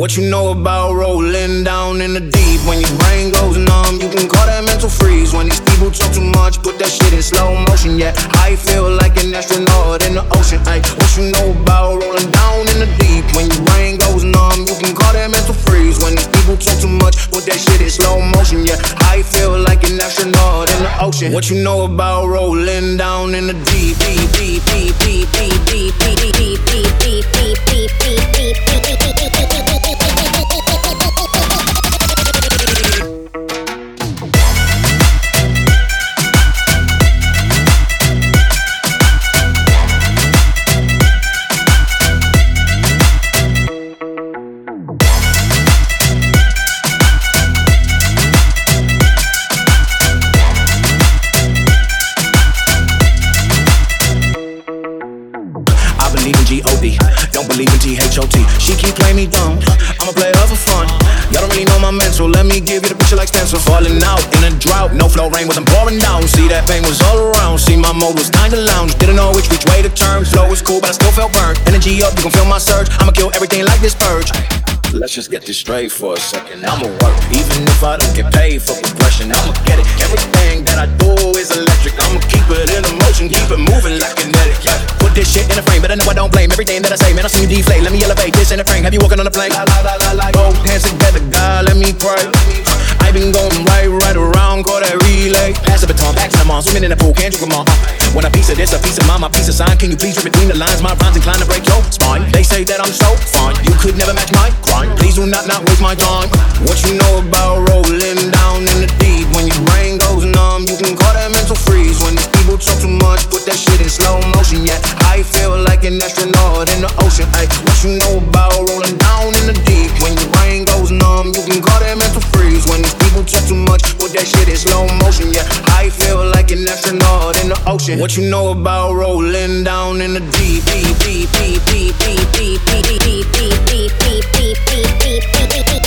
What you know about rolling down in the deep? When your brain goes numb, you can call that mental freeze. When these people talk too much, put that shit in slow motion. Yeah, I feel like an astronaut in the ocean. Ay, what you know about rolling down in the deep? When your brain goes numb, you can call that mental freeze. When these people talk too much, put that shit in slow motion. Yeah, I feel like an astronaut in the ocean. What you know about rolling down in the deep? Believe in G.O.D., don't believe in T.H.O.T. She keep playing me dumb, I'm a player for fun. Y'all don't really know my mental, let me give you the picture like stencil. Falling out in a drought, no flow, rain wasn't pouring down. See that pain was all around, see my mode was kinda lounge. Didn't know which way to turn, flow was cool but I still felt burned. Energy up, you gon' feel my surge, I'ma kill everything like this purge. Let's just get this straight for a second. I'ma work, even if I don't get paid for progression. I'ma get it, everything that I do is electric. I'ma keep it in motion, keep it moving like kinetic. Put this shit in a frame, but I know I don't blame everything that I say. Man, I see you deflate, let me elevate this in a frame. Have you walking on a plane? Both hands together, God, let me pray. I been going right around, call that relay. Pass the baton, back to the mom, swimming in the pool, can't drink them all. When a piece of this, a piece of mine, my piece of sign. Can you please read between the lines? My rhymes inclined to break your spine. They say that I'm so fine, you could never match my grind. Please do not waste my time. What you know about rolling down in the deep? When your brain goes numb, you can call that mental freeze. When these people talk too much, put that shit in slow motion. Yeah, I feel like an astronaut in the ocean. Ay, what you know about rolling down in the deep? When your brain goes numb, you can call that mental freeze. When these people talk too much, put that shit in slow motion. Yeah, I feel like an astronaut in the ocean. What you know about rolling down in the deep? Deep.